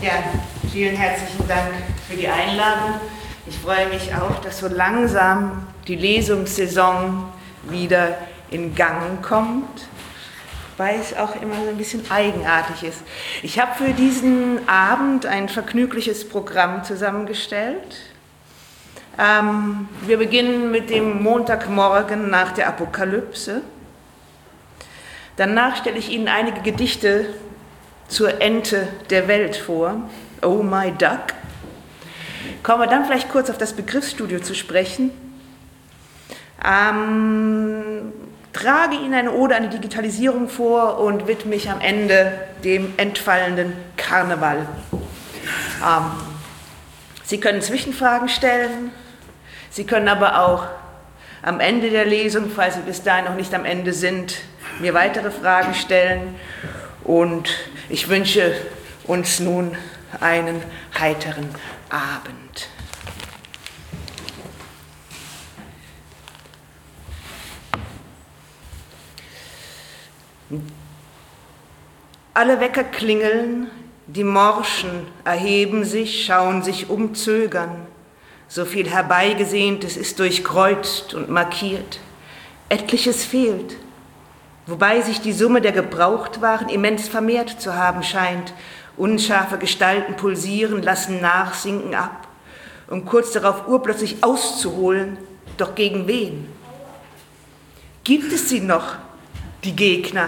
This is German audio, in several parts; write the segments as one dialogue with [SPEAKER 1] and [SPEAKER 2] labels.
[SPEAKER 1] Ja, vielen herzlichen Dank für die Einladung. Ich freue mich auch, dass so langsam die Lesungssaison wieder in Gang kommt, weil es auch immer so ein bisschen eigenartig ist. Ich habe für diesen Abend ein vergnügliches Programm zusammengestellt. Wir beginnen mit dem Montagmorgen nach der Apokalypse. Danach stelle ich Ihnen einige Gedichte zur Ente der Welt vor, Oh My Duck. Kommen wir dann vielleicht kurz auf das Begriffsstudio zu sprechen. Trage Ihnen eine Ode an die Digitalisierung vor und widme mich am Ende dem entfallenden Karneval. Sie können Zwischenfragen stellen, Sie können aber auch am Ende der Lesung, falls Sie bis dahin noch nicht am Ende sind, mir weitere Fragen stellen. Und ich wünsche uns nun einen heiteren Abend. Alle Wecker klingeln, die Morschen erheben sich, schauen sich um, zögern. So viel Herbeigesehntes ist durchkreuzt und markiert. Etliches fehlt, wobei sich die Summe der Gebrauchtwaren immens vermehrt zu haben scheint. Unscharfe Gestalten pulsieren, lassen nach, sinken ab, um kurz darauf urplötzlich auszuholen. Doch gegen wen? Gibt es sie noch, die Gegner?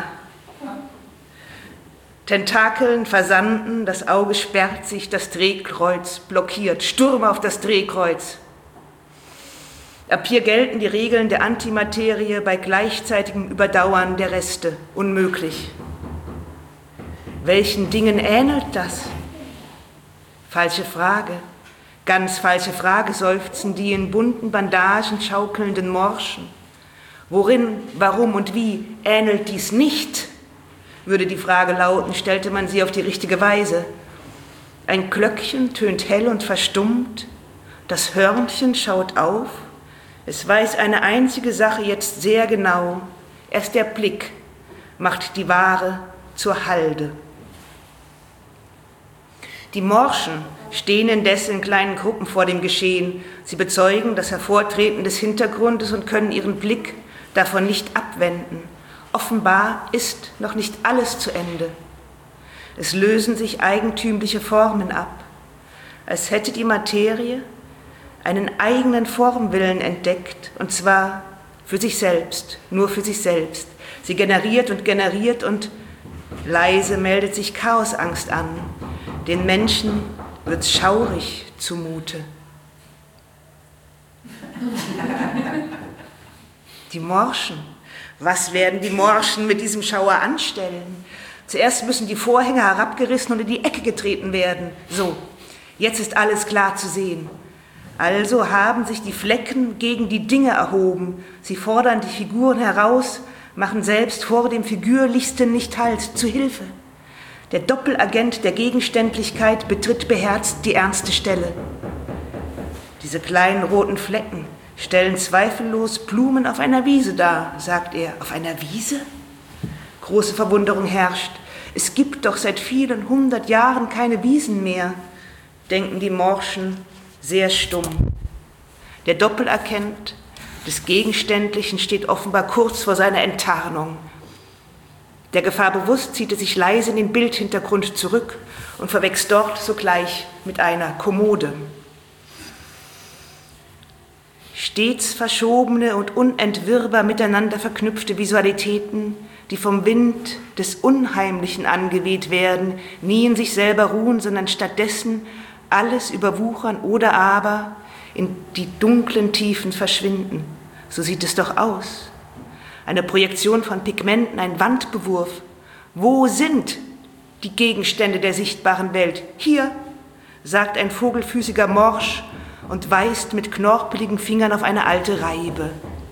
[SPEAKER 1] Tentakeln versanden, das Auge sperrt sich, das Drehkreuz blockiert. Sturm auf das Drehkreuz. Ab hier gelten die Regeln der Antimaterie bei gleichzeitigem Überdauern der Reste. Unmöglich. Welchen Dingen ähnelt das? Falsche Frage. Ganz falsche Frage, seufzen die in bunten Bandagen schaukelnden Morschen. Worin, warum und wie ähnelt dies nicht? Würde die Frage lauten, stellte man sie auf die richtige Weise. Ein Glöckchen tönt hell und verstummt, das Hörnchen schaut auf, es weiß eine einzige Sache jetzt sehr genau, erst der Blick macht die Ware zur Halde. Die Morschen stehen indessen in kleinen Gruppen vor dem Geschehen, sie bezeugen das Hervortreten des Hintergrundes und können ihren Blick davon nicht abwenden. Offenbar ist noch nicht alles zu Ende. Es lösen sich eigentümliche Formen ab, als hätte die Materie einen eigenen Formwillen entdeckt, und zwar für sich selbst, nur für sich selbst. Sie generiert und leise meldet sich Chaosangst an. Den Menschen wird's schaurig zumute. Die Morschen. Was werden die Morschen mit diesem Schauer anstellen? Zuerst müssen die Vorhänge herabgerissen und in die Ecke getreten werden. So, jetzt ist alles klar zu sehen. Also haben sich die Flecken gegen die Dinge erhoben. Sie fordern die Figuren heraus, machen selbst vor dem Figürlichsten nicht Halt, zu Hilfe. Der Doppelagent der Gegenständlichkeit betritt beherzt die ernste Stelle. Diese kleinen roten Flecken stellen zweifellos Blumen auf einer Wiese dar, sagt er. Auf einer Wiese? Große Verwunderung herrscht. Es gibt doch seit vielen 100 Jahren keine Wiesen mehr, denken die Morschen sehr stumm. Der Doppelagent des Gegenständlichen steht offenbar kurz vor seiner Enttarnung. Der Gefahr bewusst zieht er sich leise in den Bildhintergrund zurück und verwechselt dort sogleich mit einer Kommode. Stets verschobene und unentwirrbar miteinander verknüpfte Visualitäten, die vom Wind des Unheimlichen angeweht werden, nie in sich selber ruhen, sondern stattdessen alles überwuchern oder aber in die dunklen Tiefen verschwinden. So sieht es doch aus. Eine Projektion von Pigmenten, ein Wandbewurf. Wo sind die Gegenstände der sichtbaren Welt? Hier, sagt ein vogelfüßiger Morsch und weist mit knorpeligen Fingern auf eine alte Reibe.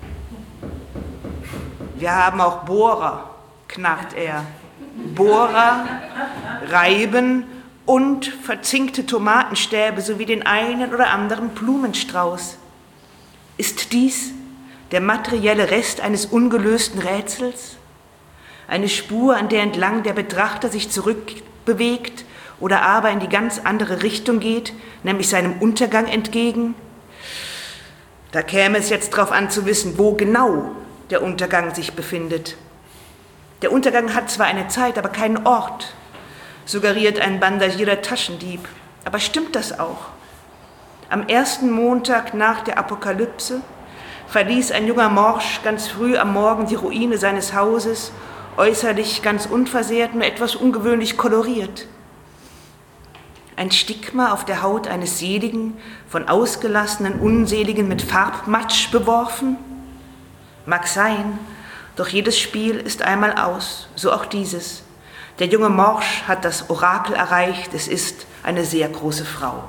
[SPEAKER 1] Wir haben auch Bohrer, knarrt er. Bohrer, Reiben und verzinkte Tomatenstäbe sowie den einen oder anderen Blumenstrauß. Ist dies der materielle Rest eines ungelösten Rätsels? Eine Spur, an der entlang der Betrachter sich zurückbewegt oder aber in die ganz andere Richtung geht, nämlich seinem Untergang entgegen? Da käme es jetzt darauf an zu wissen, wo genau der Untergang sich befindet. Der Untergang hat zwar eine Zeit, aber keinen Ort, suggeriert ein bandagierter Taschendieb. Aber stimmt das auch? Am ersten Montag nach der Apokalypse verließ ein junger Morsch ganz früh am Morgen die Ruine seines Hauses, äußerlich ganz unversehrt, nur etwas ungewöhnlich koloriert. Ein Stigma auf der Haut eines Seligen, von ausgelassenen Unseligen mit Farbmatsch beworfen? Mag sein, doch jedes Spiel ist einmal aus, so auch dieses. Der junge Morsch hat das Orakel erreicht, es ist eine sehr große Frau.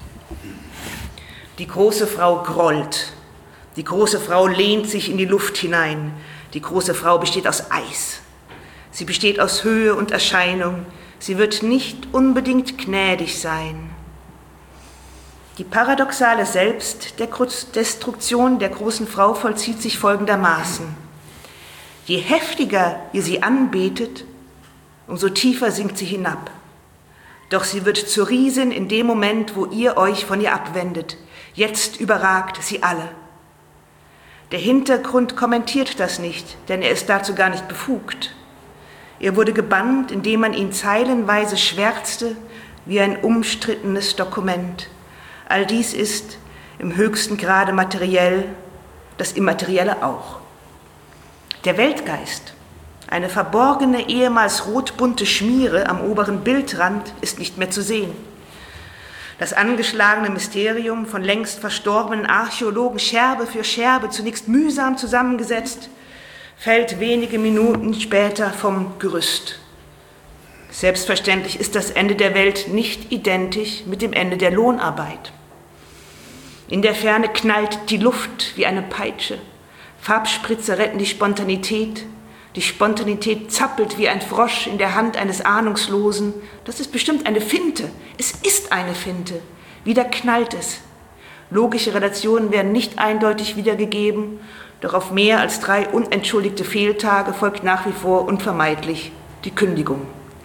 [SPEAKER 1] Die große Frau grollt, die große Frau lehnt sich in die Luft hinein, die große Frau besteht aus Eis. Sie besteht aus Höhe und Erscheinung, sie wird nicht unbedingt gnädig sein. Die paradoxale Selbstdestruktion der großen Frau vollzieht sich folgendermaßen. Je heftiger ihr sie anbetet, umso tiefer sinkt sie hinab. Doch sie wird zur Riesin in dem Moment, wo ihr euch von ihr abwendet. Jetzt überragt sie alle. Der Hintergrund kommentiert das nicht, denn er ist dazu gar nicht befugt. Er wurde gebannt, indem man ihn zeilenweise schwärzte wie ein umstrittenes Dokument. All dies ist im höchsten Grade materiell, das Immaterielle auch. Der Weltgeist, eine verborgene, ehemals rotbunte Schmiere am oberen Bildrand, ist nicht mehr zu sehen. Das angeschlagene Mysterium, von längst verstorbenen Archäologen Scherbe für Scherbe, zunächst mühsam zusammengesetzt, fällt wenige Minuten später vom Gerüst. Selbstverständlich ist das Ende der Welt nicht identisch mit dem Ende der Lohnarbeit. In der Ferne knallt die Luft wie eine Peitsche. Farbspritze retten die Spontanität. Die Spontanität zappelt wie ein Frosch in der Hand eines Ahnungslosen. Das ist bestimmt eine Finte. Es ist eine Finte. Wieder knallt es. Logische Relationen werden nicht eindeutig wiedergegeben, doch auf mehr als 3 unentschuldigte Fehltage folgt nach wie vor unvermeidlich die Kündigung.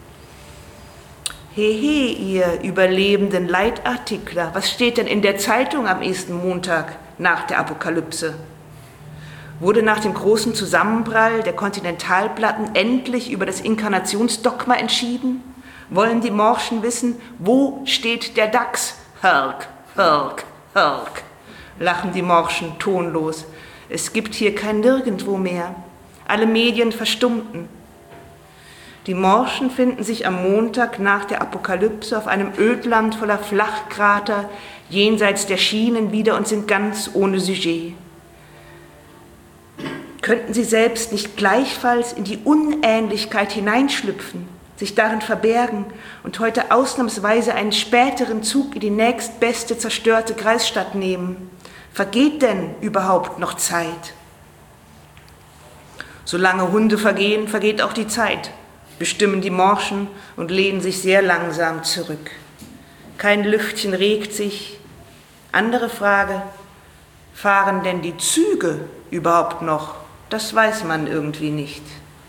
[SPEAKER 1] Hehe, ihr überlebenden Leitartikler, was steht denn in der Zeitung am nächsten Montag nach der Apokalypse? Wurde nach dem großen Zusammenprall der Kontinentalplatten endlich über das Inkarnationsdogma entschieden? Wollen die Morschen wissen, wo steht der DAX? Hölk, Hölk, Hölk, lachen die Morschen tonlos. Es gibt hier kein Nirgendwo mehr. Alle Medien verstummten. Die Morschen finden sich am Montag nach der Apokalypse auf einem Ödland voller Flachkrater jenseits der Schienen wieder und sind ganz ohne Sujet. Könnten sie selbst nicht gleichfalls in die Unähnlichkeit hineinschlüpfen, sich darin verbergen und heute ausnahmsweise einen späteren Zug in die nächstbeste zerstörte Kreisstadt nehmen? Vergeht denn überhaupt noch Zeit? Solange Hunde vergehen, vergeht auch die Zeit, bestimmen die Morschen und lehnen sich sehr langsam zurück. Kein Lüftchen regt sich. Andere Frage, fahren denn die Züge überhaupt noch? Das weiß man irgendwie nicht.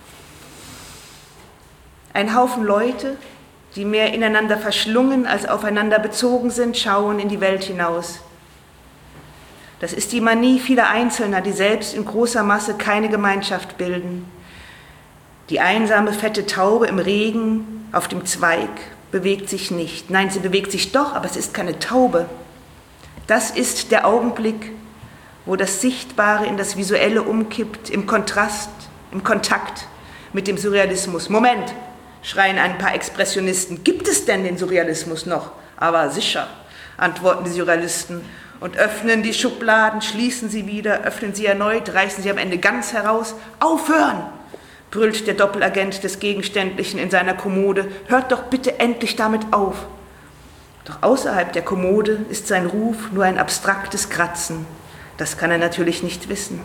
[SPEAKER 1] Ein Haufen Leute, die mehr ineinander verschlungen als aufeinander bezogen sind, schauen in die Welt hinaus. Das ist die Manie vieler Einzelner, die selbst in großer Masse keine Gemeinschaft bilden. Die einsame, fette Taube im Regen auf dem Zweig bewegt sich nicht. Nein, sie bewegt sich doch, aber es ist keine Taube. Das ist der Augenblick, wo das Sichtbare in das Visuelle umkippt, im Kontrast, im Kontakt mit dem Surrealismus. Moment, schreien ein paar Expressionisten, gibt es denn den Surrealismus noch? Aber sicher, antworten die Surrealisten und öffnen die Schubladen, schließen sie wieder, öffnen sie erneut, reißen sie am Ende ganz heraus. Aufhören, brüllt der Doppelagent des Gegenständlichen in seiner Kommode, hört doch bitte endlich damit auf. Doch außerhalb der Kommode ist sein Ruf nur ein abstraktes Kratzen. Das kann er natürlich nicht wissen.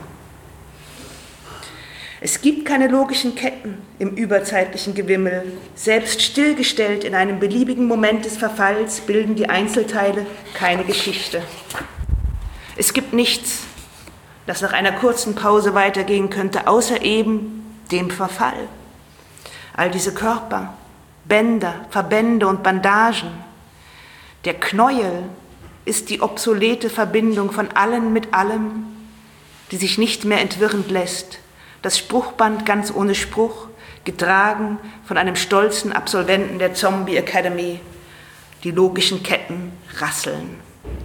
[SPEAKER 1] Es gibt keine logischen Ketten im überzeitlichen Gewimmel. Selbst stillgestellt in einem beliebigen Moment des Verfalls bilden die Einzelteile keine Geschichte. Es gibt nichts, das nach einer kurzen Pause weitergehen könnte, außer eben dem Verfall. All diese Körper, Bänder, Verbände und Bandagen. Der Knäuel ist die obsolete Verbindung von allen mit allem, die sich nicht mehr entwirren lässt. Das Spruchband ganz ohne Spruch, getragen von einem stolzen Absolventen der Zombie Academy. Die logischen Ketten rasseln.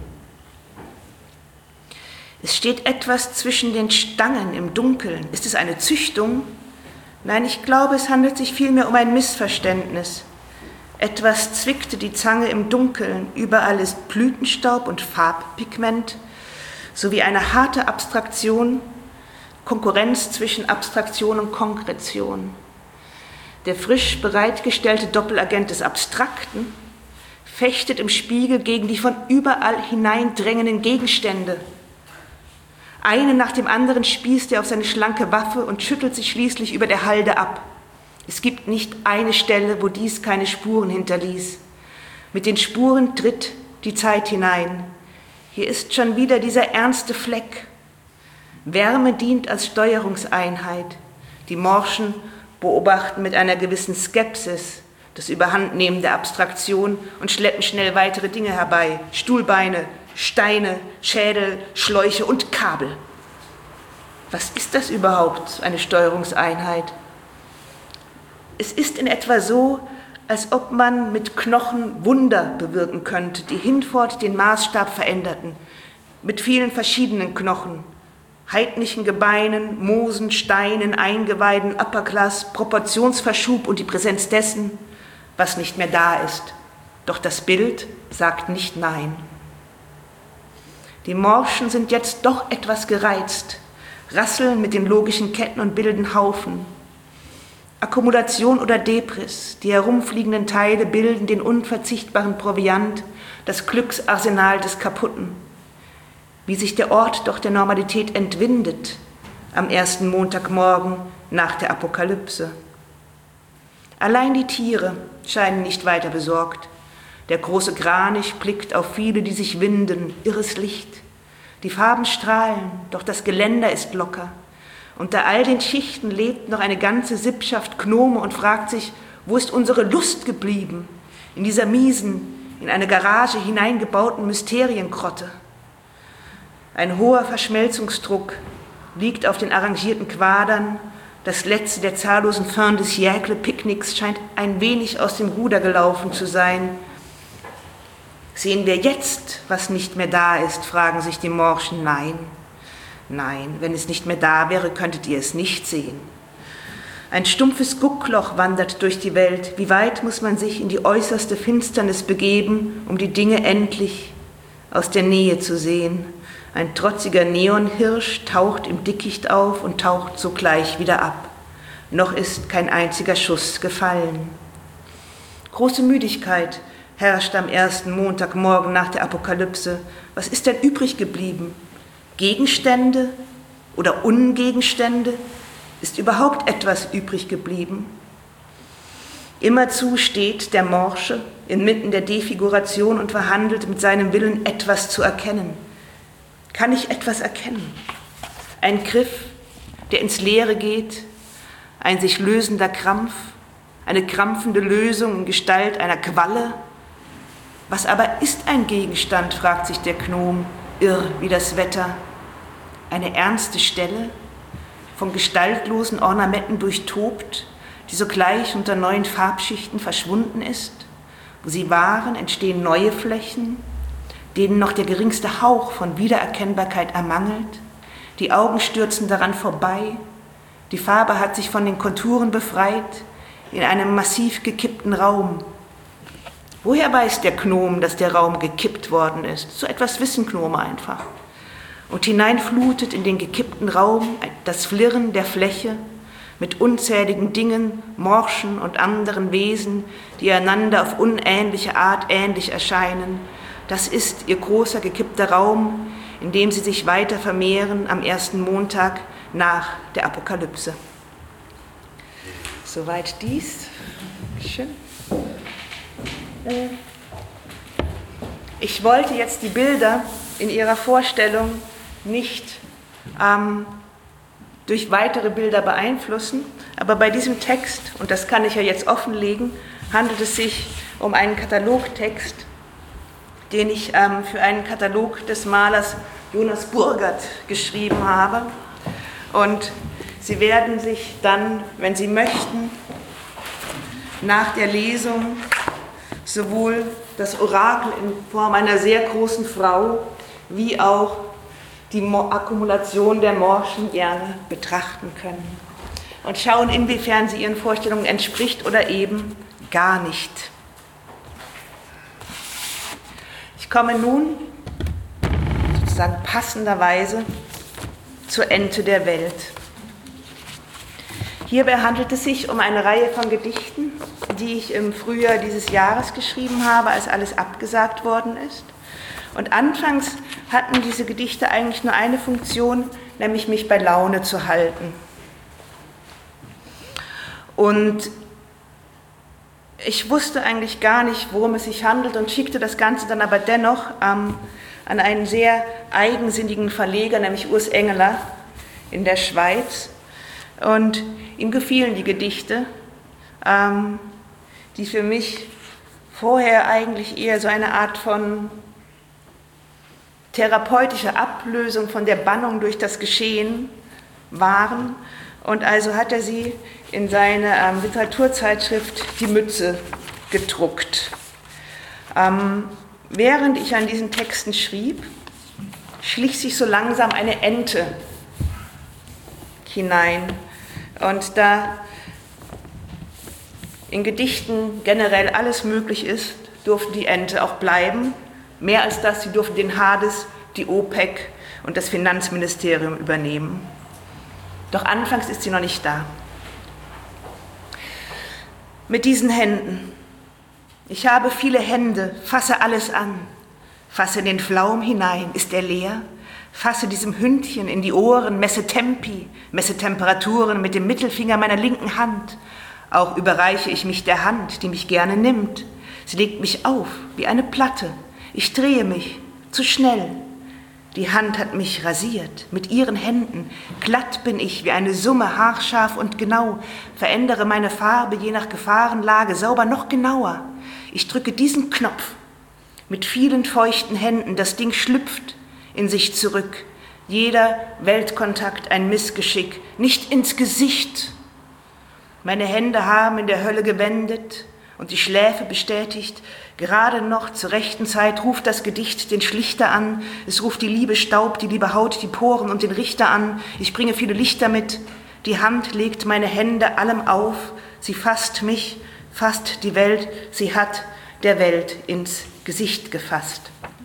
[SPEAKER 1] Es steht etwas zwischen den Stangen im Dunkeln. Ist es eine Züchtung? Nein, ich glaube, es handelt sich vielmehr um ein Missverständnis. Etwas zwickte die Zange im Dunkeln. Überall ist Blütenstaub und Farbpigment, sowie eine harte Abstraktion, Konkurrenz zwischen Abstraktion und Konkretion. Der frisch bereitgestellte Doppelagent des Abstrakten fechtet im Spiegel gegen die von überall hineindrängenden Gegenstände. Einen nach dem anderen spießt er auf seine schlanke Waffe und schüttelt sich schließlich über der Halde ab. Es gibt nicht eine Stelle, wo dies keine Spuren hinterließ. Mit den Spuren tritt die Zeit hinein. Hier ist schon wieder dieser ernste Fleck. Wärme dient als Steuerungseinheit. Die Morschen beobachten mit einer gewissen Skepsis das Überhandnehmen der Abstraktion und schleppen schnell weitere Dinge herbei. Stuhlbeine, Steine, Schädel, Schläuche und Kabel. Was ist das überhaupt, eine Steuerungseinheit? Es ist in etwa so, als ob man mit Knochen Wunder bewirken könnte, die hinfort den Maßstab veränderten, mit vielen verschiedenen Knochen, heidnischen Gebeinen, Moosen, Steinen, Eingeweiden, Upperclass, Proportionsverschub und die Präsenz dessen, was nicht mehr da ist. Doch das Bild sagt nicht nein. Die Morschen sind jetzt doch etwas gereizt, rasseln mit den logischen Ketten und bilden Haufen. Akkumulation oder Debris, die herumfliegenden Teile bilden den unverzichtbaren Proviant, das Glücksarsenal des Kaputten. Wie sich der Ort doch der Normalität entwindet am ersten Montagmorgen nach der Apokalypse. Allein die Tiere scheinen nicht weiter besorgt. Der große Kranich blickt auf viele, die sich winden, irres Licht. Die Farben strahlen, doch das Geländer ist locker. Unter all den Schichten lebt noch eine ganze Sippschaft Gnome und fragt sich, wo ist unsere Lust geblieben? In dieser miesen, in eine Garage hineingebauten Mysteriengrotte. Ein hoher Verschmelzungsdruck liegt auf den arrangierten Quadern. Das letzte der zahllosen Fin de siècle-Picknicks scheint ein wenig aus dem Ruder gelaufen zu sein. Sehen wir jetzt, was nicht mehr da ist, fragen sich die Morschen. Nein, nein, wenn es nicht mehr da wäre, könntet ihr es nicht sehen. Ein stumpfes Guckloch wandert durch die Welt. Wie weit muss man sich in die äußerste Finsternis begeben, um die Dinge endlich aus der Nähe zu sehen? Ein trotziger Neonhirsch taucht im Dickicht auf und taucht sogleich wieder ab. Noch ist kein einziger Schuss gefallen. Große Müdigkeit herrscht am ersten Montagmorgen nach der Apokalypse. Was ist denn übrig geblieben? Gegenstände oder Ungegenstände? Ist überhaupt etwas übrig geblieben? Immerzu steht der Morsche inmitten der Defiguration und verhandelt mit seinem Willen, etwas zu erkennen. Kann ich etwas erkennen? Ein Griff, der ins Leere geht, ein sich lösender Krampf, eine krampfende Lösung in Gestalt einer Qualle. Was aber ist ein Gegenstand, fragt sich der Gnom, irr wie das Wetter. Eine ernste Stelle, von gestaltlosen Ornamenten durchtobt, die sogleich unter neuen Farbschichten verschwunden ist. Wo sie waren, entstehen neue Flächen, denen noch der geringste Hauch von Wiedererkennbarkeit ermangelt. Die Augen stürzen daran vorbei. Die Farbe hat sich von den Konturen befreit in einem massiv gekippten Raum. Woher weiß der Gnom, dass der Raum gekippt worden ist? So etwas wissen Gnome einfach. Und hineinflutet in den gekippten Raum das Flirren der Fläche mit unzähligen Dingen, Morschen und anderen Wesen, die einander auf unähnliche Art ähnlich erscheinen. Das ist ihr großer gekippter Raum, in dem sie sich weiter vermehren am ersten Montag nach der Apokalypse. Soweit dies. Schön. Ich wollte jetzt die Bilder in ihrer Vorstellung nicht durch weitere Bilder beeinflussen, aber bei diesem Text, und das kann ich ja jetzt offenlegen, handelt es sich um einen Katalogtext, den ich für einen Katalog des Malers Jonas Burgert geschrieben habe. Und Sie werden sich dann, wenn Sie möchten, nach der Lesung sowohl das Orakel in Form einer sehr großen Frau wie auch die Akkumulation der Morschen gerne betrachten können und schauen, inwiefern sie Ihren Vorstellungen entspricht oder eben gar nicht. Ich komme nun sozusagen passenderweise zur Ente der Welt. Hierbei handelt es sich um eine Reihe von Gedichten, die ich im Frühjahr dieses Jahres geschrieben habe, als alles abgesagt worden ist. Und anfangs hatten diese Gedichte eigentlich nur eine Funktion, nämlich mich bei Laune zu halten. Und ich wusste eigentlich gar nicht, worum es sich handelt und schickte das Ganze dann aber dennoch an einen sehr eigensinnigen Verleger, nämlich Urs Engeler in der Schweiz. Und ihm gefielen die Gedichte, die für mich vorher eigentlich eher so eine Art von therapeutischer Ablösung von der Bannung durch das Geschehen waren. Und also hat er sie in seine Literaturzeitschrift Die Mütze gedruckt. Während ich an diesen Texten schrieb, schlich sich so langsam eine Ente hinein. Und da in Gedichten generell alles möglich ist, durfte die Ente auch bleiben. Mehr als das, sie durften den Hades, die OPEC und das Finanzministerium übernehmen. Doch anfangs ist sie noch nicht da. Mit diesen Händen. Ich habe viele Hände, fasse alles an. Fasse in den Flaum hinein, ist er leer? Fasse diesem Hündchen in die Ohren, messe Tempi, messe Temperaturen mit dem Mittelfinger meiner linken Hand. Auch überreiche ich mich der Hand, die mich gerne nimmt. Sie legt mich auf wie eine Platte. Ich drehe mich zu schnell. Die Hand hat mich rasiert mit ihren Händen. Glatt bin ich wie eine Summe, haarscharf und genau. Verändere meine Farbe je nach Gefahrenlage, sauber noch genauer. Ich drücke diesen Knopf mit vielen feuchten Händen. Das Ding schlüpft in sich zurück. Jeder Weltkontakt ein Missgeschick, nicht ins Gesicht. Meine Hände haben in der Hölle gewendet und die Schläfe bestätigt. Gerade noch zur rechten Zeit ruft das Gedicht den Schlichter an. Es ruft die Liebe Staub, die Liebe Haut, die Poren und den Richter an. Ich bringe viele Lichter mit. Die Hand legt meine Hände allem auf. Sie fasst mich, fasst die Welt. Sie hat der Welt ins Gesicht gefasst.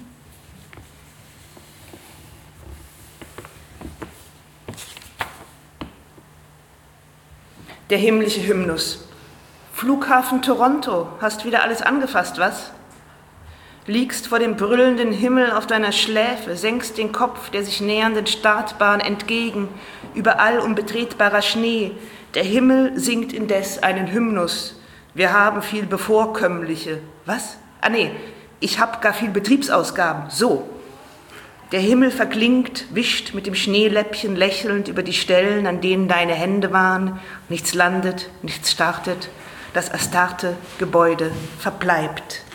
[SPEAKER 1] Der himmlische Hymnus. Flughafen Toronto, hast wieder alles angefasst, was? Liegst vor dem brüllenden Himmel auf deiner Schläfe, senkst den Kopf der sich nähernden Startbahn entgegen, überall unbetretbarer Schnee. Der Himmel singt indes einen Hymnus. Wir haben viel Bevorkömmliche. Was? Ah nee, ich hab gar viel Betriebsausgaben. So. Der Himmel verklingt, wischt mit dem Schneeläppchen lächelnd über die Stellen, an denen deine Hände waren. Nichts landet, nichts startet. Das erstarrte Gebäude verbleibt.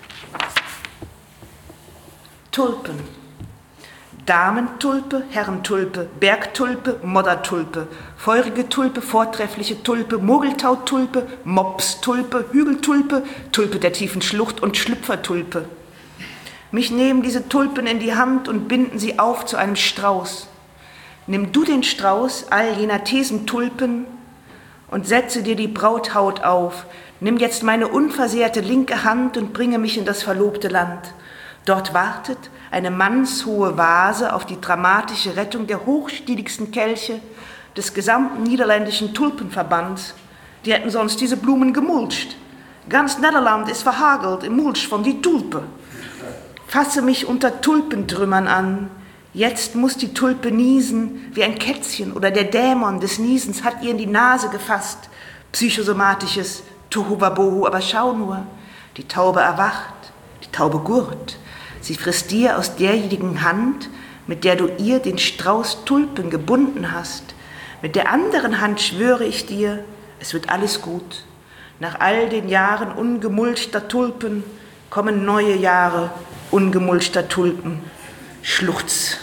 [SPEAKER 1] Tulpen. Damentulpe, Herrentulpe, Bergtulpe, Moddertulpe, feurige Tulpe, vortreffliche Tulpe, Mogeltautulpe, Mopstulpe, Hügeltulpe, Tulpe der tiefen Schlucht und Schlüpfertulpe. Mich nehmen diese Tulpen in die Hand und binden sie auf zu einem Strauß. Nimm du den Strauß all jener Thesentulpen und setze dir die Brauthaut auf. Nimm jetzt meine unversehrte linke Hand und bringe mich in das verlobte Land. Dort wartet eine mannshohe Vase auf die dramatische Rettung der hochstieligsten Kelche des gesamten niederländischen Tulpenverbands. Die hätten sonst diese Blumen gemulcht. Ganz Nederland ist verhagelt im Mulch von die Tulpe. Fasse mich unter Tulpentrümmern an. Jetzt muss die Tulpe niesen wie ein Kätzchen oder der Dämon des Niesens hat ihr in die Nase gefasst. Psychosomatisches Tohuwabohu, aber schau nur, die Taube erwacht, die Taube gurrt. Sie frisst dir aus derjenigen Hand, mit der du ihr den Strauß Tulpen gebunden hast. Mit der anderen Hand schwöre ich dir, es wird alles gut. Nach all den Jahren ungemulchter Tulpen kommen neue Jahre ungemulchter Tulpen. Schluchz.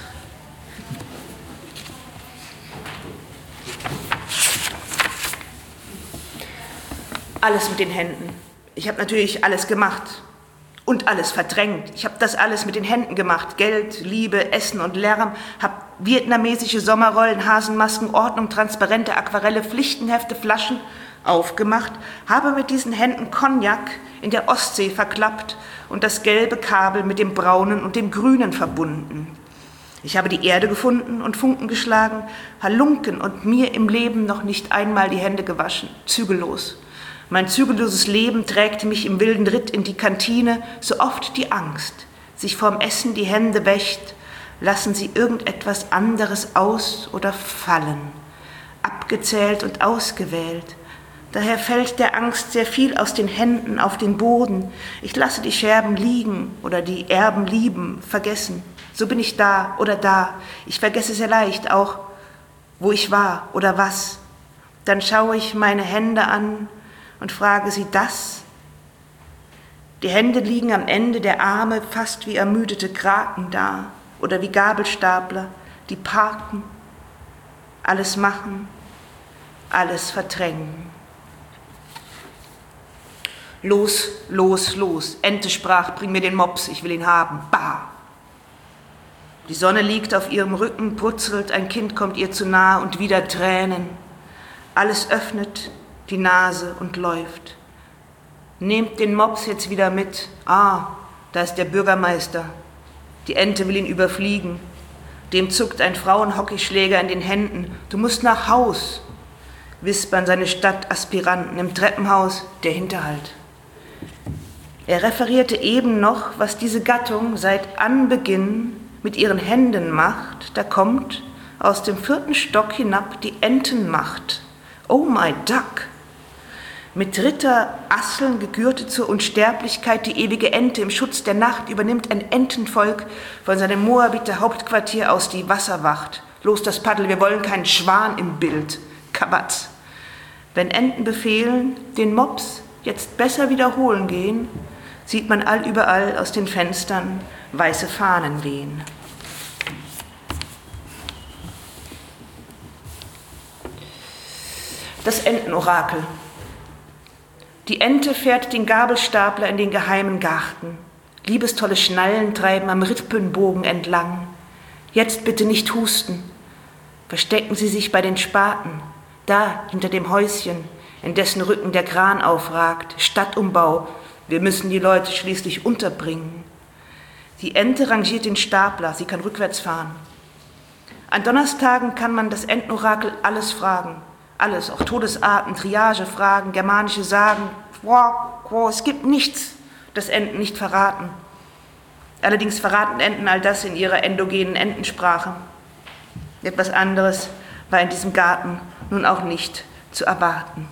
[SPEAKER 1] Alles mit den Händen. Ich habe natürlich alles gemacht und alles verdrängt. Ich habe das alles mit den Händen gemacht. Geld, Liebe, Essen und Lärm. Habe vietnamesische Sommerrollen, Hasenmasken, Ordnung, Transparente, Aquarelle, Pflichtenhefte, Flaschen aufgemacht. Habe mit diesen Händen Cognac in der Ostsee verklappt und das gelbe Kabel mit dem braunen und dem grünen verbunden. Ich habe die Erde gefunden und Funken geschlagen, Halunken und mir im Leben noch nicht einmal die Hände gewaschen. Zügellos. Mein zügelloses Leben trägt mich im wilden Ritt in die Kantine, so oft die Angst, sich vorm Essen die Hände wäscht, lassen sie irgendetwas anderes aus oder fallen, abgezählt und ausgewählt. Daher fällt der Angst sehr viel aus den Händen auf den Boden. Ich lasse die Scherben liegen oder die Erben lieben, vergessen. So bin ich da oder da. Ich vergesse sehr leicht auch, wo ich war oder was. Dann schaue ich meine Hände an und frage sie das. Die Hände liegen am Ende der Arme fast wie ermüdete Kraken da oder wie Gabelstapler, die parken, alles machen, alles verdrängen. Los, los, los. Ente sprach, bring mir den Mops, ich will ihn haben. Bah! Die Sonne liegt auf ihrem Rücken, brutzelt, ein Kind kommt ihr zu nahe und wieder Tränen. Alles öffnet die Nase und läuft. Nehmt den Mops jetzt wieder mit. Ah, da ist der Bürgermeister. Die Ente will ihn überfliegen. Dem zuckt ein Frauenhockeyschläger in den Händen. Du musst nach Haus, wispern seine Stadtaspiranten im Treppenhaus, der Hinterhalt. Er referierte eben noch, was diese Gattung seit Anbeginn mit ihren Händen macht. Da kommt aus dem 4. Stock hinab die Entenmacht. Oh my duck! Mit dritter Asseln gegürtet zur Unsterblichkeit die ewige Ente im Schutz der Nacht übernimmt ein Entenvolk von seinem Moabiter Hauptquartier aus die Wasserwacht. Los das Paddel, wir wollen keinen Schwan im Bild. Kabatz. Wenn Enten befehlen, den Mops jetzt besser wiederholen gehen, sieht man allüberall aus den Fenstern weiße Fahnen wehen. Das Entenorakel. Die Ente fährt den Gabelstapler in den geheimen Garten. Liebestolle Schnallen treiben am Rippenbogen entlang. Jetzt bitte nicht husten. Verstecken Sie sich bei den Spaten, da hinter dem Häuschen, in dessen Rücken der Kran aufragt. Stadtumbau, wir müssen die Leute schließlich unterbringen. Die Ente rangiert den Stapler, sie kann rückwärts fahren. An Donnerstagen kann man das Entenorakel alles fragen. Alles, auch Todesarten, Triagefragen, germanische Sagen. Es gibt nichts, das Enten nicht verraten. Allerdings verraten Enten all das in ihrer endogenen Entensprache. Etwas anderes war in diesem Garten nun auch nicht zu erwarten.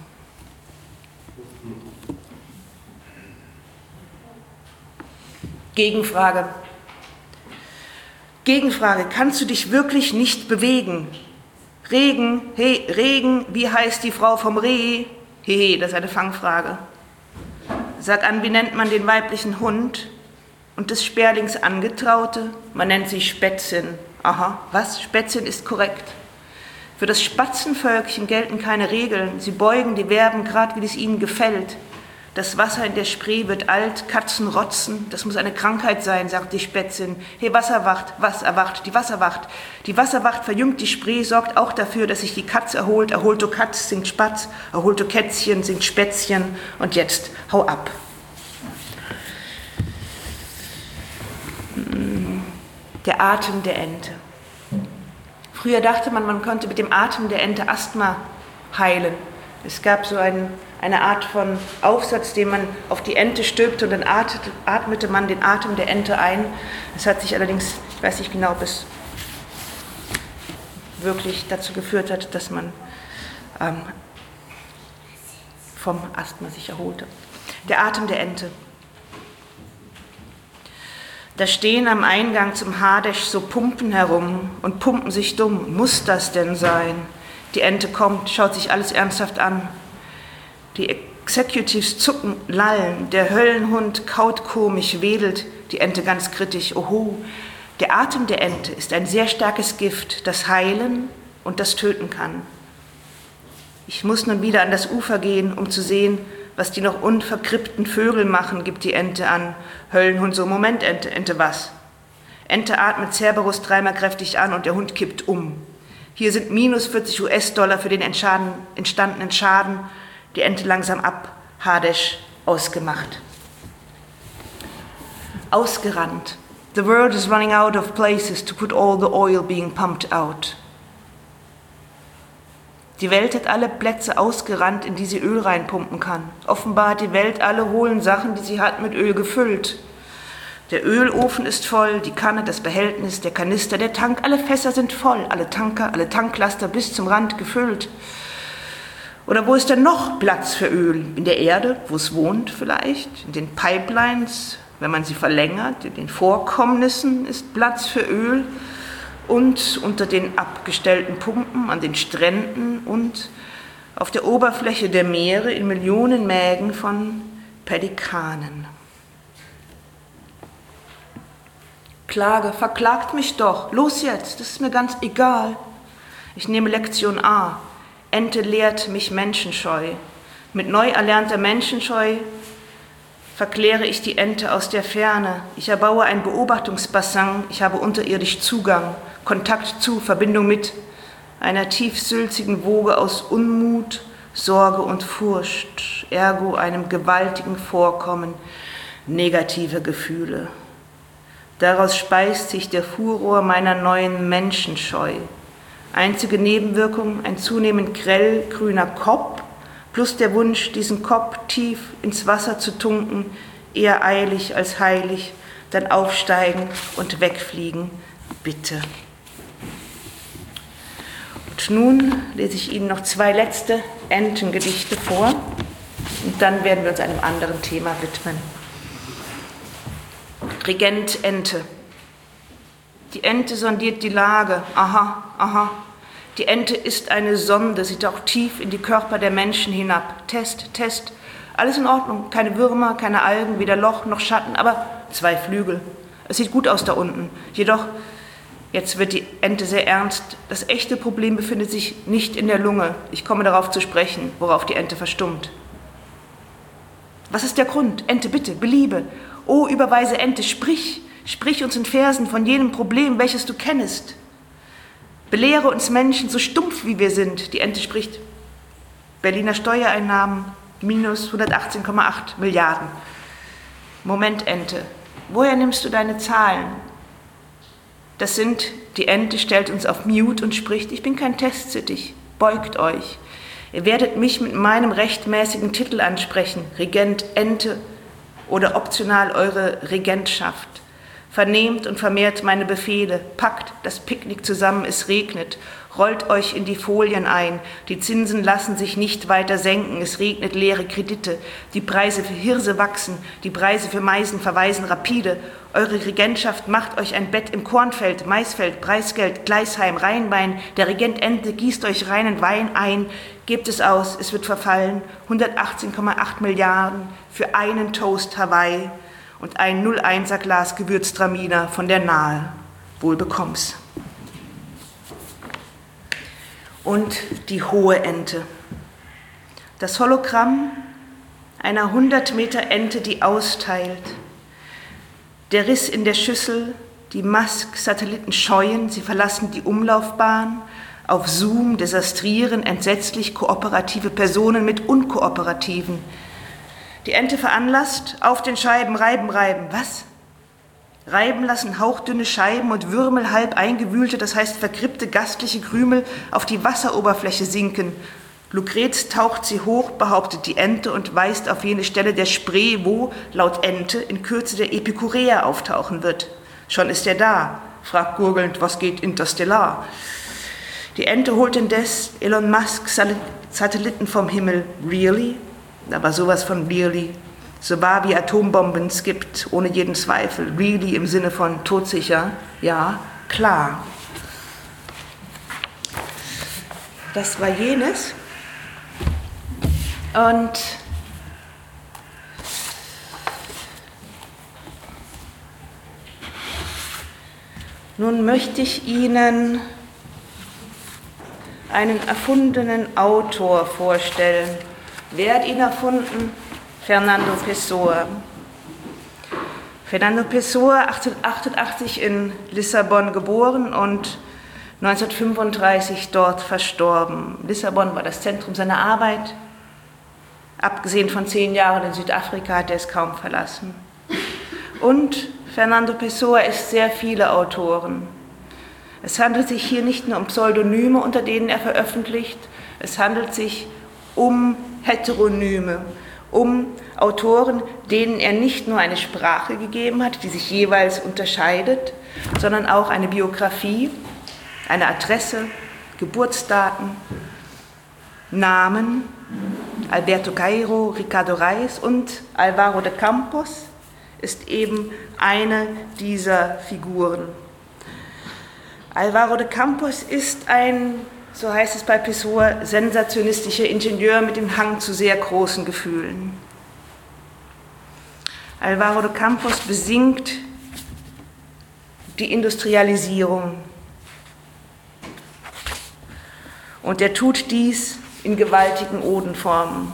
[SPEAKER 1] Gegenfrage. Gegenfrage, kannst du dich wirklich nicht bewegen? Regen, hey, Regen, wie heißt die Frau vom Reh? Hehe, das ist eine Fangfrage. Sag an, wie nennt man den weiblichen Hund? Und des Sperlings Angetraute? Man nennt sie Spätzchen. Aha, was? Spätzchen ist korrekt. Für das Spatzenvölkchen gelten keine Regeln. Sie beugen die Verben grad, wie es ihnen gefällt. Das Wasser in der Spree wird alt, Katzen rotzen. Das muss eine Krankheit sein, sagt die Spätzchen. Hey, Wasserwacht, was erwacht? Die Wasserwacht. Die Wasserwacht verjüngt die Spree, sorgt auch dafür, dass sich die Katz erholt. Erholto Katz singt Spatz, erholto Kätzchen singt Spätzchen. Und jetzt, hau ab. Der Atem der Ente. Früher dachte man, man könnte mit dem Atem der Ente Asthma heilen. Es gab so eine Art von Aufsatz, den man auf die Ente stülpte und dann atmete man den Atem der Ente ein. Es hat sich allerdings, ich weiß nicht genau, ob es wirklich dazu geführt hat, dass man vom Asthma sich erholte. Der Atem der Ente. Da stehen am Eingang zum Hadesch so Pumpen herum und pumpen sich dumm. Muss das denn sein? Die Ente kommt, schaut sich alles ernsthaft an. Die Executives zucken, lallen, der Höllenhund kaut komisch, wedelt, die Ente ganz kritisch, oho, der Atem der Ente ist ein sehr starkes Gift, das heilen und das töten kann. Ich muss nun wieder an das Ufer gehen, um zu sehen, was die noch unverkrippten Vögel machen, gibt die Ente an. Höllenhund so, Moment, Ente, Ente was? Ente atmet Cerberus dreimal kräftig an und der Hund kippt um. Hier sind minus 40 US-Dollar für den entstandenen Schaden. Die Ente langsam ab, Hadesch ausgemacht. Ausgerannt. The world is running out of places to put all the oil being pumped out. Die Welt hat alle Plätze ausgerannt, in die sie Öl reinpumpen kann. Offenbar hat die Welt alle hohlen Sachen, die sie hat, mit Öl gefüllt. Der Ölofen ist voll, die Kanne, das Behältnis, der Kanister, der Tank, alle Fässer sind voll, alle Tanker, alle Tanklaster bis zum Rand gefüllt. Oder wo ist denn noch Platz für Öl? In der Erde, wo es wohnt vielleicht? In den Pipelines, wenn man sie verlängert? In den Vorkommnissen ist Platz für Öl? Und unter den abgestellten Pumpen an den Stränden und auf der Oberfläche der Meere in Millionen Mägen von Pelikanen. Klage, verklagt mich doch, los jetzt, das ist mir ganz egal. Ich nehme Lektion A, Ente lehrt mich Menschenscheu. Mit neu erlernter Menschenscheu verkläre ich die Ente aus der Ferne. Ich erbaue ein Beobachtungsbassin, ich habe unterirdisch Zugang, Kontakt zu, Verbindung mit einer tiefsülzigen Woge aus Unmut, Sorge und Furcht, ergo einem gewaltigen Vorkommen negativer Gefühle. Daraus speist sich der Furor meiner neuen Menschenscheu. Einzige Nebenwirkung, ein zunehmend grellgrüner Kopf, plus der Wunsch, diesen Kopf tief ins Wasser zu tunken, eher eilig als heilig, dann aufsteigen und wegfliegen, bitte. Und nun lese ich Ihnen noch 2 letzte Entengedichte vor und dann werden wir uns einem anderen Thema widmen. Regent Ente. Die Ente sondiert die Lage. Aha, aha. Die Ente ist eine Sonde, sie taucht tief in die Körper der Menschen hinab. Test, Test. Alles in Ordnung. Keine Würmer, keine Algen, weder Loch noch Schatten, aber 2 Flügel. Es sieht gut aus da unten. Jedoch, jetzt wird die Ente sehr ernst. Das echte Problem befindet sich nicht in der Lunge. Ich komme darauf zu sprechen, worauf die Ente verstummt. Was ist der Grund? Ente, bitte, beliebe. O überweise Ente, sprich uns in Versen von jenem Problem, welches du kennest. Belehre uns Menschen, so stumpf wie wir sind. Die Ente spricht. Berliner Steuereinnahmen minus 118,8 Milliarden. Moment, Ente, woher nimmst du deine Zahlen? Das sind, die Ente stellt uns auf Mute und spricht, ich bin kein Testzittich, beugt euch. Ihr werdet mich mit meinem rechtmäßigen Titel ansprechen, Regent Ente oder optional eure Regentschaft. Vernehmt und vermehrt meine Befehle, packt das Picknick zusammen, es regnet, rollt euch in die Folien ein, die Zinsen lassen sich nicht weiter senken, es regnet leere Kredite, die Preise für Hirse wachsen, die Preise für Meisen verweisen rapide, eure Regentschaft macht euch ein Bett im Kornfeld, Maisfeld, Preisgeld, Gleisheim, Rheinwein, der Regent Ente gießt euch reinen Wein ein, gebt es aus, es wird verfallen, 118,8 Milliarden für einen Toast Hawaii und ein 0,1er Glas Gewürztraminer von der Nahe. Wohl bekomm's. Und die hohe Ente. Das Hologramm einer 100 Meter Ente, die austeilt. Der Riss in der Schüssel, die Musk-Satelliten scheuen, sie verlassen die Umlaufbahn. Auf Zoom desastrieren entsetzlich kooperative Personen mit unkooperativen. Die Ente veranlasst, auf den Scheiben reiben. Was? Reiben lassen hauchdünne Scheiben und Würmel halb eingewühlte, das heißt verkrippte gastliche Krümel, auf die Wasseroberfläche sinken. Lucrez taucht sie hoch, behauptet die Ente und weist auf jene Stelle der Spree, wo, laut Ente, in Kürze der Epikureer auftauchen wird. Schon ist er da, fragt gurgelnd, was geht interstellar? Die Ente holt indes Elon Musk Satelliten vom Himmel. Really? Aber sowas von really. So wahr wie Atombomben es gibt, ohne jeden Zweifel. Really im Sinne von todsicher. Ja, klar. Das war jenes. Und Nun möchte ich Ihnen einen erfundenen Autor vorstellen. Wer hat ihn erfunden? Fernando Pessoa. Fernando Pessoa, 1888 in Lissabon geboren und 1935 dort verstorben. Lissabon war das Zentrum seiner Arbeit. Abgesehen von 10 Jahren in Südafrika hat er es kaum verlassen. Und Fernando Pessoa ist sehr viele Autoren. Es handelt sich hier nicht nur um Pseudonyme, unter denen er veröffentlicht, es handelt sich um Heteronyme, um Autoren, denen er nicht nur eine Sprache gegeben hat, die sich jeweils unterscheidet, sondern auch eine Biografie, eine Adresse, Geburtsdaten, Namen, Alberto Cairo, Ricardo Reis und Álvaro de Campos ist eben eine dieser Figuren. Álvaro de Campos ist ein, so heißt es bei Pessoa, sensationistischer Ingenieur mit dem Hang zu sehr großen Gefühlen. Álvaro de Campos besingt die Industrialisierung. Und er tut dies in gewaltigen Odenformen.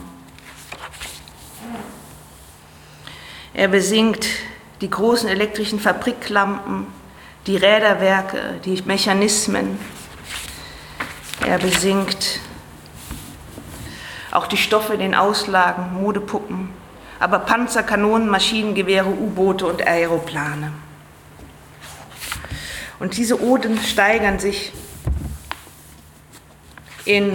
[SPEAKER 1] Er besingt die großen elektrischen Fabriklampen, die Räderwerke, die Mechanismen. Er besingt auch die Stoffe in den Auslagen, Modepuppen, aber Panzer, Kanonen, Maschinengewehre, U-Boote und Aeroplane. Und diese Oden steigern sich in,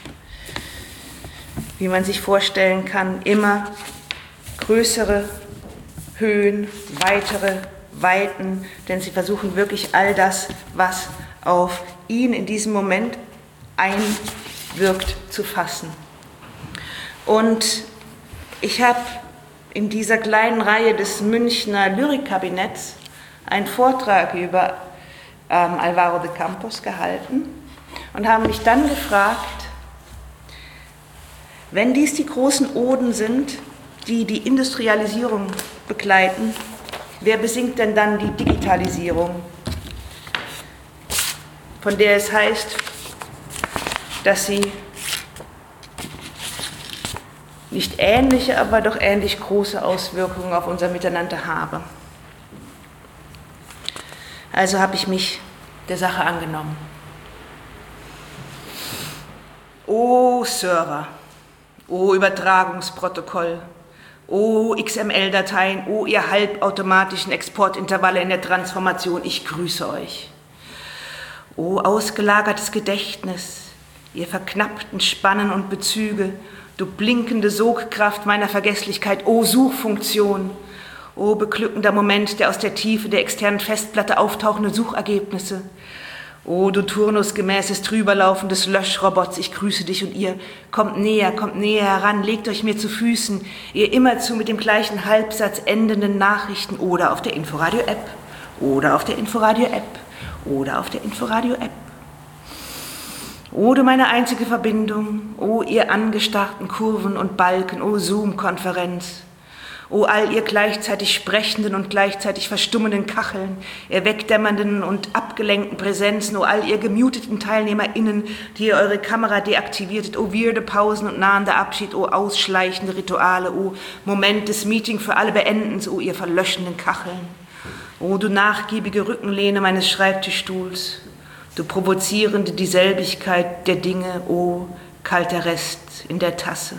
[SPEAKER 1] wie man sich vorstellen kann, immer größere Höhen, weitere Weiten, denn sie versuchen wirklich all das, was auf ihn in diesem Moment einwirkt, zu fassen. Und ich habe in dieser kleinen Reihe des Münchner Lyrikkabinetts einen Vortrag über Álvaro de Campos gehalten und habe mich dann gefragt, wenn dies die großen Oden sind, die die Industrialisierung begleiten, wer besingt denn dann die Digitalisierung, von der es heißt, dass sie nicht ähnliche, aber doch ähnlich große Auswirkungen auf unser Miteinander habe. Also habe ich mich der Sache angenommen. O Server, o Übertragungsprotokoll, o XML-Dateien, o ihr halbautomatischen Exportintervalle in der Transformation, ich grüße euch. O ausgelagertes Gedächtnis, ihr verknappten Spannen und Bezüge, du blinkende Sogkraft meiner Vergesslichkeit, o Suchfunktion, o beglückender Moment der aus der Tiefe der externen Festplatte auftauchenden Suchergebnisse, o du turnusgemäßes, trüberlaufendes Löschrobots, ich grüße dich und ihr, kommt näher heran, legt euch mir zu Füßen, ihr immerzu mit dem gleichen Halbsatz endenden Nachrichten oder auf der Inforadio-App, oder auf der Inforadio-App, oder auf der Inforadio-App. O du meine einzige Verbindung, o ihr angestarrten Kurven und Balken, o Zoom-Konferenz, o all ihr gleichzeitig sprechenden und gleichzeitig verstummenden Kacheln, ihr wegdämmernden und abgelenkten Präsenzen, o all ihr gemuteten TeilnehmerInnen, die ihr eure Kamera deaktiviertet, o weirde Pausen und nahender Abschied, o ausschleichende Rituale, o Moment des Meeting für alle Beendens, o ihr verlöschenden Kacheln, o du nachgiebige Rückenlehne meines Schreibtischstuhls, du provozierende Dieselbigkeit der Dinge, o kalter Rest in der Tasse.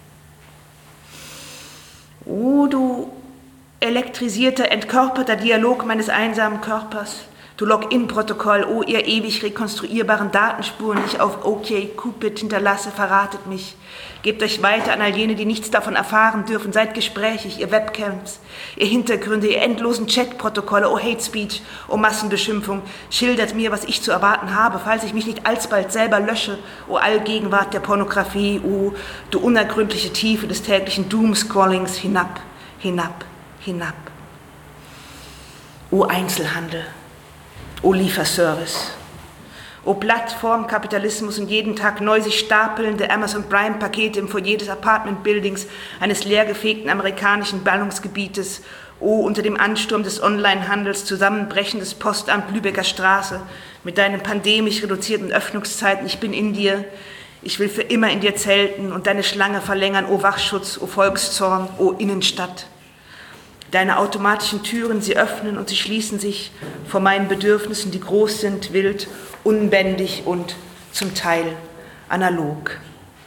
[SPEAKER 1] O du elektrisierter, entkörperter Dialog meines einsamen Körpers, du Login-Protokoll, o ihr ewig rekonstruierbaren Datenspuren, die ich auf OkCupid hinterlasse, verratet mich. Gebt euch weiter an all jene, die nichts davon erfahren dürfen, seid gesprächig, ihr Webcams, ihr Hintergründe, ihr endlosen Chat-Protokolle, o Hate Speech, o Massenbeschimpfung, schildert mir, was ich zu erwarten habe, falls ich mich nicht alsbald selber lösche, o Allgegenwart der Pornografie, o du unergründliche Tiefe des täglichen Doomscrollings, hinab, hinab, hinab. O Einzelhandel, o Lieferservice, O Plattformkapitalismus und jeden Tag neu sich stapelnde Amazon Prime-Pakete im Foyer des Apartment-Buildings eines leergefegten amerikanischen Ballungsgebietes. O unter dem Ansturm des Onlinehandels zusammenbrechendes Postamt Lübecker Straße mit deinen pandemisch reduzierten Öffnungszeiten. Ich bin in dir, ich will für immer in dir zelten und deine Schlange verlängern. O Wachschutz, o Volkszorn, o Innenstadt. Deine automatischen Türen, sie öffnen und sie schließen sich vor meinen Bedürfnissen, die groß sind, wild, unbändig und zum Teil analog.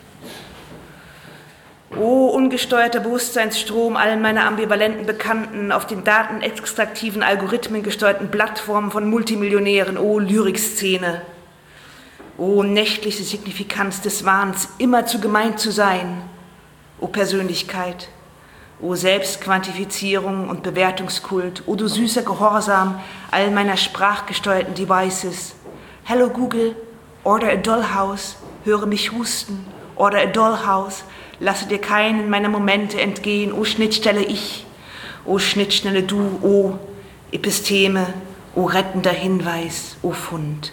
[SPEAKER 1] O ungesteuerter Bewusstseinsstrom allen meiner ambivalenten Bekannten auf den datenextraktiven, Algorithmen gesteuerten Plattformen von Multimillionären, o Lyrikszene, o nächtliche Signifikanz des Wahns, immer zu gemein zu sein, o Persönlichkeit, o Selbstquantifizierung und Bewertungskult, o du süßer Gehorsam all meiner sprachgesteuerten Devices. Hello Google, order a dollhouse, höre mich husten, order a dollhouse, lasse dir keinen meiner Momente entgehen, o Schnittstelle ich, o Schnittstelle du, o Episteme, o rettender Hinweis, o Fund.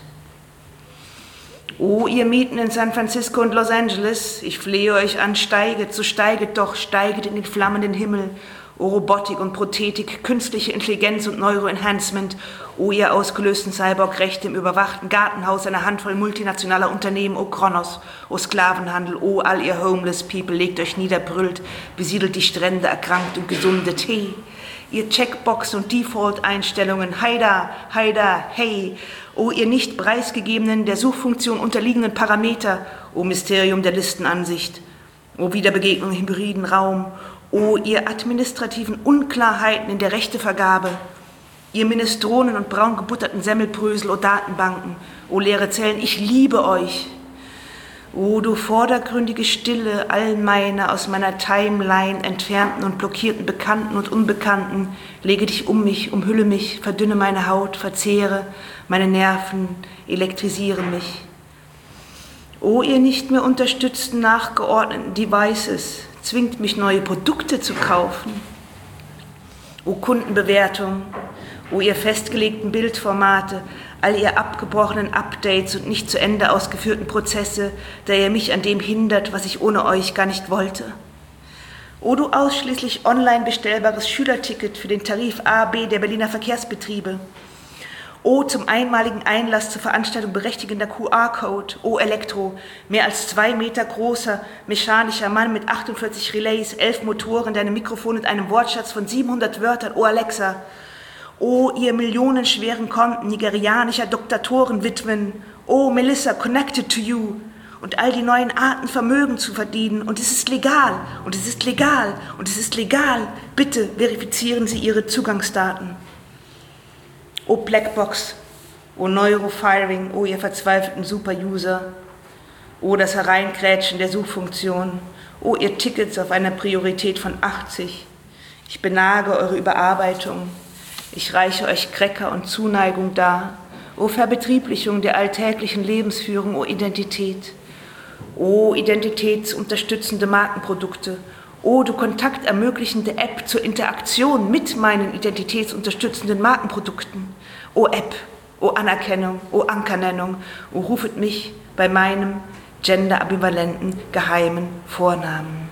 [SPEAKER 1] O ihr Mieten in San Francisco und Los Angeles, ich flehe euch an, steiget, so steiget doch, steiget in den flammenden Himmel, o Robotik und Prothetik, künstliche Intelligenz und Neuroenhancement, o ihr ausgelösten Cyborg-Rechte im überwachten Gartenhaus einer Handvoll multinationaler Unternehmen, o Kronos, o Sklavenhandel, o all ihr Homeless People, legt euch nieder, brüllt, besiedelt die Strände, erkrankt und gesunde Tee, ihr Checkbox und Default-Einstellungen, heida, heida, hey, o ihr nicht preisgegebenen, der Suchfunktion unterliegenden Parameter, o Mysterium der Listenansicht, o Wiederbegegnung im hybriden Raum, o ihr administrativen Unklarheiten in der Rechtevergabe, ihr Minestronen und braun gebutterten Semmelbrösel, o Datenbanken, o leere Zellen, ich liebe euch. O du vordergründige Stille all meine aus meiner Timeline entfernten und blockierten Bekannten und Unbekannten, lege dich um mich, umhülle mich, verdünne meine Haut, verzehre meine Nerven, elektrisiere mich. O ihr nicht mehr unterstützten, nachgeordneten Devices, zwingt mich neue Produkte zu kaufen. O Kundenbewertung, o ihr festgelegten Bildformate, all ihr abgebrochenen Updates und nicht zu Ende ausgeführten Prozesse, da ihr mich an dem hindert, was ich ohne euch gar nicht wollte. O du ausschließlich online bestellbares Schülerticket für den Tarif A, B der Berliner Verkehrsbetriebe. O zum einmaligen Einlass zur Veranstaltung berechtigender QR-Code. O Elektro, mehr als 2 Meter großer, mechanischer Mann mit 48 Relays, 11 Motoren, deinem Mikrofon und einem Wortschatz von 700 Wörtern. O Alexa, o ihr millionenschweren Konten nigerianischer Doktatorenwitwen. O Melissa, connected to you. Und all die neuen Arten, Vermögen zu verdienen. Und es ist legal, und es ist legal, und es ist legal. Bitte verifizieren Sie Ihre Zugangsdaten. O Blackbox, o Neurofiring, o ihr verzweifelten Superuser, o das Hereinkrätschen der Suchfunktion, o ihr Tickets auf einer Priorität von 80. Ich benage eure Überarbeitung, ich reiche euch Cracker und Zuneigung dar, o Verbetrieblichung der alltäglichen Lebensführung, o Identität, o identitätsunterstützende Markenprodukte, o du kontaktermöglichende App zur Interaktion mit meinen identitätsunterstützenden Markenprodukten. O App, o Anerkennung, o Ankernennung, o rufet mich bei meinem genderambivalenten geheimen Vornamen.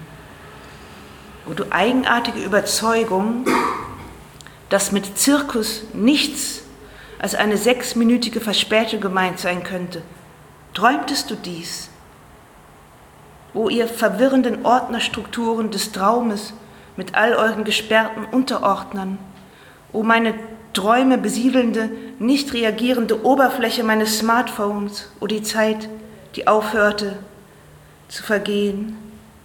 [SPEAKER 1] O du eigenartige Überzeugung, dass mit Zirkus nichts als eine 6-minütige Verspätung gemeint sein könnte. Träumtest du dies? O ihr verwirrenden Ordnerstrukturen des Traumes mit all euren gesperrten Unterordnern, o meine Träume besiedelnde, nicht reagierende Oberfläche meines Smartphones, o die Zeit, die aufhörte zu vergehen,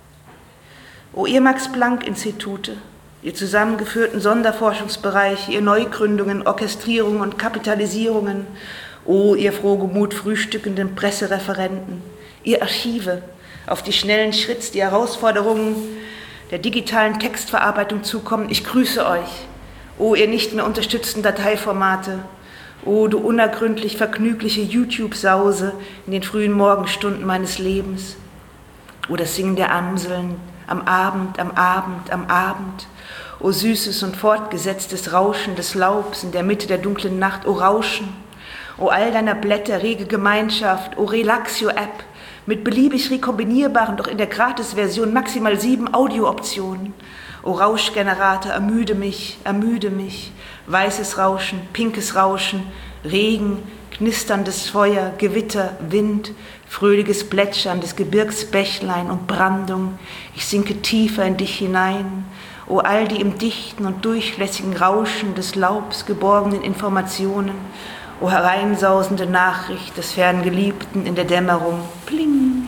[SPEAKER 1] o ihr Max-Planck-Institute, ihr zusammengeführten Sonderforschungsbereiche, ihr Neugründungen, Orchestrierungen und Kapitalisierungen, o ihr frohgemut frühstückenden Pressereferenten, ihr Archive, auf die schnellen Schritts, die Herausforderungen der digitalen Textverarbeitung zukommen. Ich grüße euch, o ihr nicht mehr unterstützten Dateiformate, o du unergründlich vergnügliche YouTube-Sause in den frühen Morgenstunden meines Lebens, o das Singen der Amseln am Abend, am Abend, am Abend, o süßes und fortgesetztes Rauschen des Laubs in der Mitte der dunklen Nacht, o Rauschen, O all deiner Blätter, rege Gemeinschaft, o Relaxio-App, mit beliebig rekombinierbaren, doch in der Gratis-Version maximal 7 Audio-Optionen. O Rauschgenerator, ermüde mich, weißes Rauschen, pinkes Rauschen, Regen, knisterndes Feuer, Gewitter, Wind, fröhliches Plätschern des Gebirgsbächlein und Brandung. Ich sinke tiefer in dich hinein. O all die im dichten und durchlässigen Rauschen des Laubs geborgenen Informationen. O hereinsausende Nachricht des fernen Geliebten in der Dämmerung. Pling.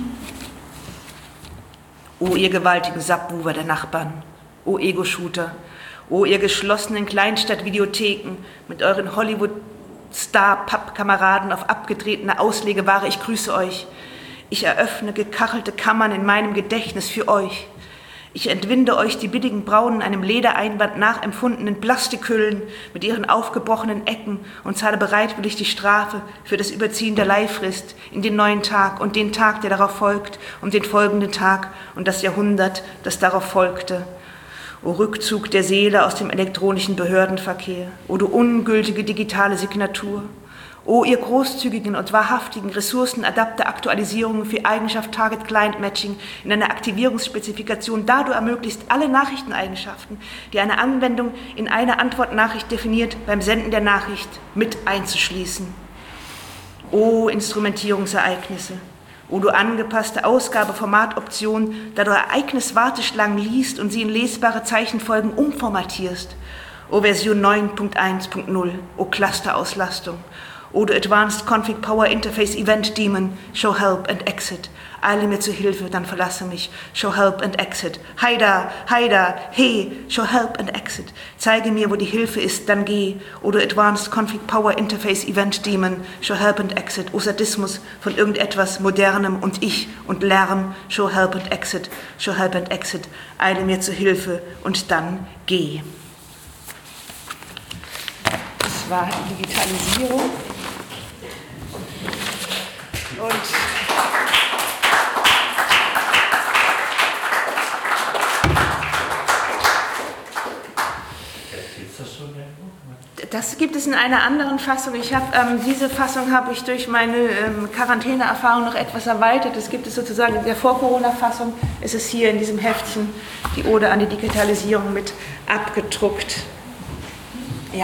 [SPEAKER 1] O ihr gewaltigen Subwoofer der Nachbarn. O Ego-Shooter. O ihr geschlossenen Kleinstadt-Videotheken mit euren Hollywood-Star-Pappkameraden auf abgetretene Auslegeware. Ich grüße euch. Ich eröffne gekachelte Kammern in meinem Gedächtnis für euch. Ich entwinde euch die billigen braunen, einem Ledereinband nachempfundenen Plastikhüllen mit ihren aufgebrochenen Ecken und zahle bereitwillig die Strafe für das Überziehen der Leihfrist in den neuen Tag und den Tag, der darauf folgt, und den folgenden Tag und das Jahrhundert, das darauf folgte. O Rückzug der Seele aus dem elektronischen Behördenverkehr, o du ungültige digitale Signatur, o ihr großzügigen und wahrhaftigen Ressourcenadapter-Aktualisierungen für Eigenschaft Target-Client-Matching in einer Aktivierungsspezifikation, da du ermöglicht, alle Nachrichteneigenschaften, die eine Anwendung in einer Antwortnachricht definiert, beim Senden der Nachricht mit einzuschließen. O Instrumentierungsereignisse, o du angepasste Ausgabeformatoption, da du Ereigniswarteschlangen liest und sie in lesbare Zeichenfolgen umformatierst. O Version 9.1.0, o Clusterauslastung. O du Advanced Config Power Interface Event Daemon, show help and exit. Eile mir zu Hilfe, dann verlasse mich. Show help and exit. Heida, heida, hey, show help and exit. Zeige mir, wo die Hilfe ist, dann geh. O du Advanced Config Power Interface Event Daemon, show help and exit. O Sadismus von irgendetwas Modernem und ich und Lärm, show help and exit. Show help and exit. Eile mir zu Hilfe und dann geh. Das war die Digitalisierung. Und das gibt es in einer anderen Fassung. Diese Fassung habe ich durch meine Quarantäneerfahrung noch etwas erweitert. Das gibt es sozusagen in der Vor-Corona-Fassung. Ist es hier in diesem Heftchen die Ode an die Digitalisierung mit abgedruckt. Ja.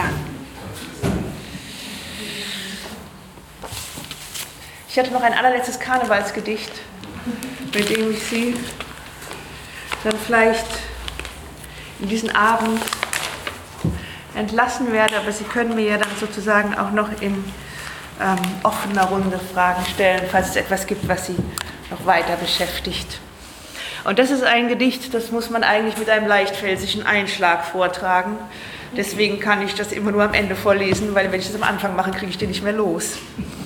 [SPEAKER 1] Ich hatte noch ein allerletztes Karnevalsgedicht, mit dem ich Sie dann vielleicht in diesen Abend entlassen werde, aber Sie können mir ja dann sozusagen auch noch in offener Runde Fragen stellen, falls es etwas gibt, was Sie noch weiter beschäftigt. Und das ist ein Gedicht, das muss man eigentlich mit einem leichtfelsischen Einschlag vortragen. Deswegen kann ich das immer nur am Ende vorlesen, weil wenn ich das am Anfang mache, kriege ich den nicht mehr los.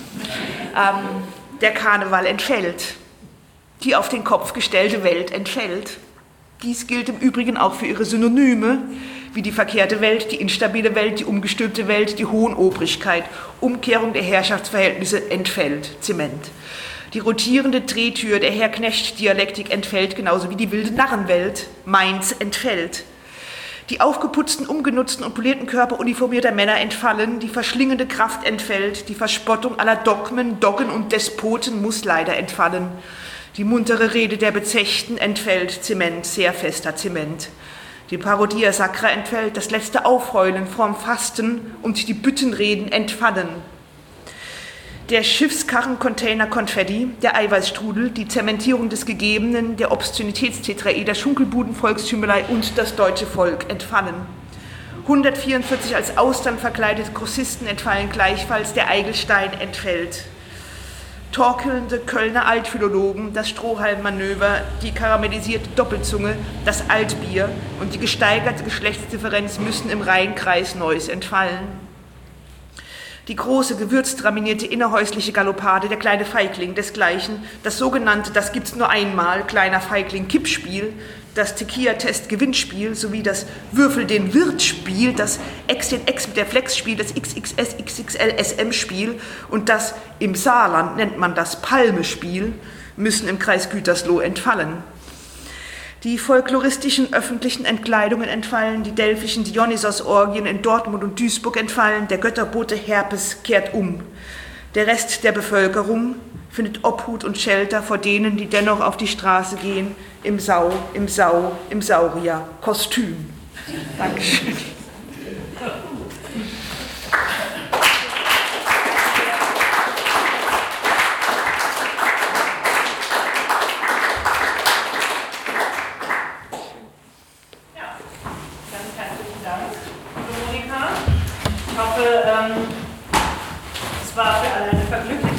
[SPEAKER 1] Der Karneval entfällt. Die auf den Kopf gestellte Welt entfällt. Dies gilt im Übrigen auch für ihre Synonyme, wie die verkehrte Welt, die instabile Welt, die umgestülpte Welt, die Hohenobrigkeit. Umkehrung der Herrschaftsverhältnisse entfällt. Zement. Die rotierende Drehtür der Herr-Knecht-Dialektik entfällt, genauso wie die wilde Narrenwelt. Mainz entfällt. Die aufgeputzten, umgenutzten und polierten Körper uniformierter Männer entfallen, die verschlingende Kraft entfällt, die Verspottung aller Dogmen, Doggen und Despoten muss leider entfallen. Die muntere Rede der Bezechten entfällt, Zement, sehr fester Zement. Die Parodia Sacra entfällt, das letzte Aufheulen vorm Fasten und die Büttenreden entfallen. Der Schiffskarren-Container-Konfetti, der Eiweißstrudel, die Zementierung des Gegebenen, der Obszönitätstetraeder, Schunkelbuden-Volkstümelei und das deutsche Volk entfallen. 144 als Austern verkleidete Grossisten entfallen gleichfalls, der Eigelstein entfällt. Torkelnde Kölner Altphilologen, das Strohhalmmanöver, die karamellisierte Doppelzunge, das Altbier und die gesteigerte Geschlechtsdifferenz müssen im Rheinkreis Neuss entfallen. Die große, gewürztraminierte innerhäusliche Galoppade, der kleine Feigling desgleichen, das sogenannte, das gibt's nur einmal, kleiner Feigling Kippspiel, das Tequila-Test-Gewinnspiel sowie das Würfel den Wirt-Spiel, das X den X mit der Flex-Spiel, das XXS, XXL, SM-Spiel und das im Saarland nennt man das Palme-Spiel, müssen im Kreis Gütersloh entfallen. Die folkloristischen öffentlichen Entkleidungen entfallen, die delphischen Dionysos-Orgien in Dortmund und Duisburg entfallen, der Götterbote Herpes kehrt um. Der Rest der Bevölkerung findet Obhut und Shelter vor denen, die dennoch auf die Straße gehen, im Saurier-Kostüm. Dankeschön.
[SPEAKER 2] Ich hoffe, es war für alle eine Vergnügen.